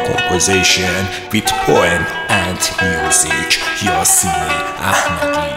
composition with poem and music. یاسین احمدی.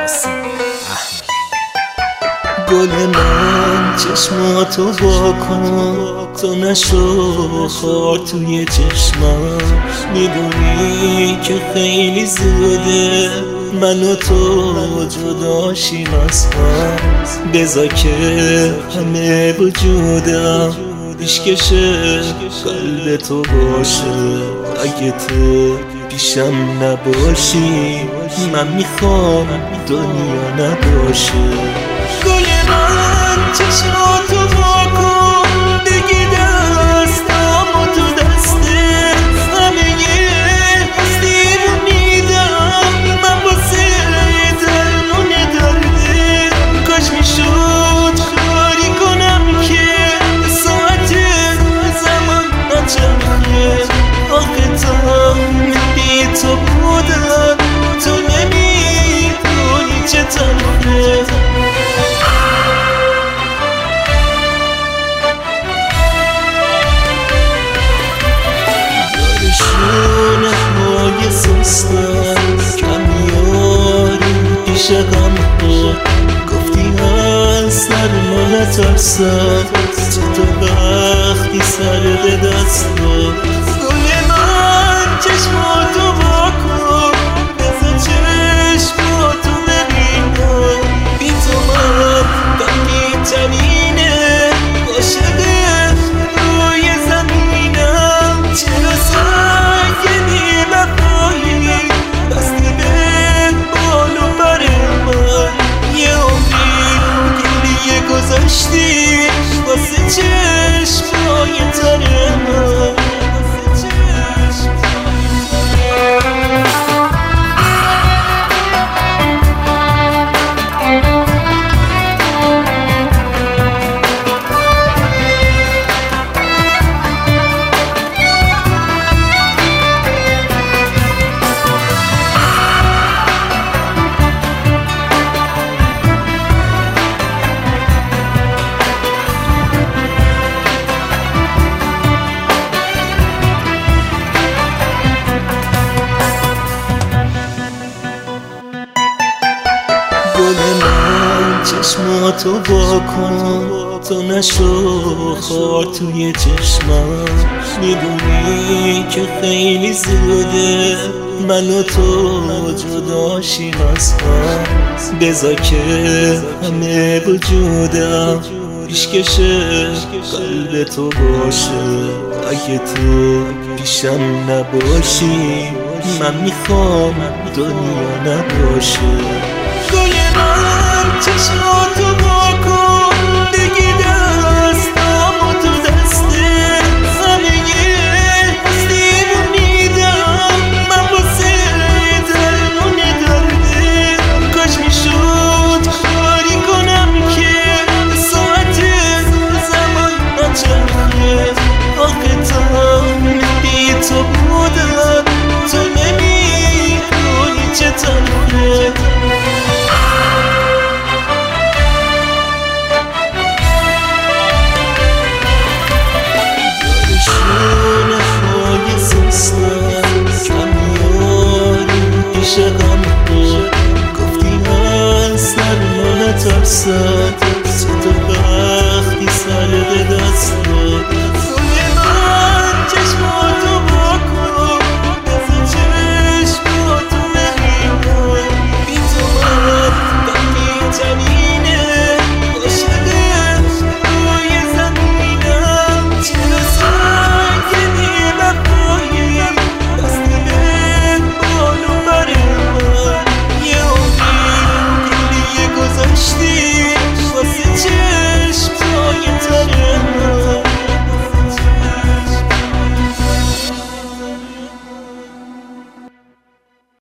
گل من چشماتو وا کن، تو نشو خار توی چشمم. میدونی که خیلی زوده من و تو جداشیم از هم. بذار که همه وجودم پیشکشه قلب تو باشه. اگه تو پیشم نباشی من میخوام دنیا نباشه. گل من چشماتو وا کن، بگی دستامو تو دسته. همه هستیمو میدم من واسه درمون درده. کاش میشد کاری کنم که ساعت زمان نچرخه. آخه تا بی تو بودم تو نمیدونی چه طرفه. شونه های سستن کمیاری پیش غم ها. گفتی از سر ما نترسن تو وقتی سر به دست ها. گل من چشماتو وا کن، بذار چشماتو ببینم. بی تو من غمگین ترینه عاشق روی زمینم. چرا سنگینی وفایی بستی به بال و پر من. یه عمری گریه گذاشتی واسه چشمای تر من. گل من چشماتو وا کن، تو نشو خار توی چشمم. میدونی که خیلی زوده من و تو جداشیم از هم. بذار که همه وجودم پیشکشه قلب تو باشه. اگه تو پیشم نباشی من میخوام دنیا نباشه. گل من چشماتو وا کن، بگی دستامو تو دسته. همه هستیمو میدم من واسه درمون درده. کاش میشد کاری کنم که ساعت زمان نچرخه. آخه تا بی تو بودم تو نمیدونی چه طرفه. پیش غم ها گفتی از سر ما نترسن